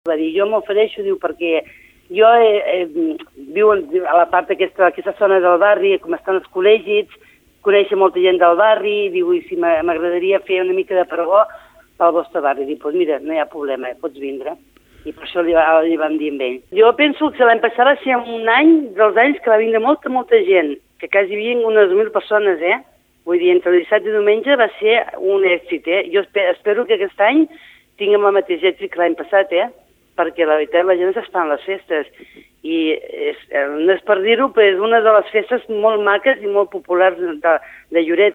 Va dir, jo m'ofereixo, diu, perquè jo viu a la part d'aquesta zona del barri, com estan els col·legis, conèixer molta gent del barri, diu, i si m'agradaria fer una mica de pregó pel vostre barri. Diu, doncs mira, no hi ha problema, pots vindre. I per això li vam dir amb ell. Jo penso que l'any passat va ser un any dels anys que va vindre molta gent, que quasi hi havia unes 1.000 persones, Vull dir, entre el dissabte i diumenge va ser un èxit, Jo espero que aquest any tinguem el mateix èxit que l'any passat, perquè la veritat la gent s'està en les festes i no és per dir-ho, però és una de les festes molt maques i molt populars de Lloret.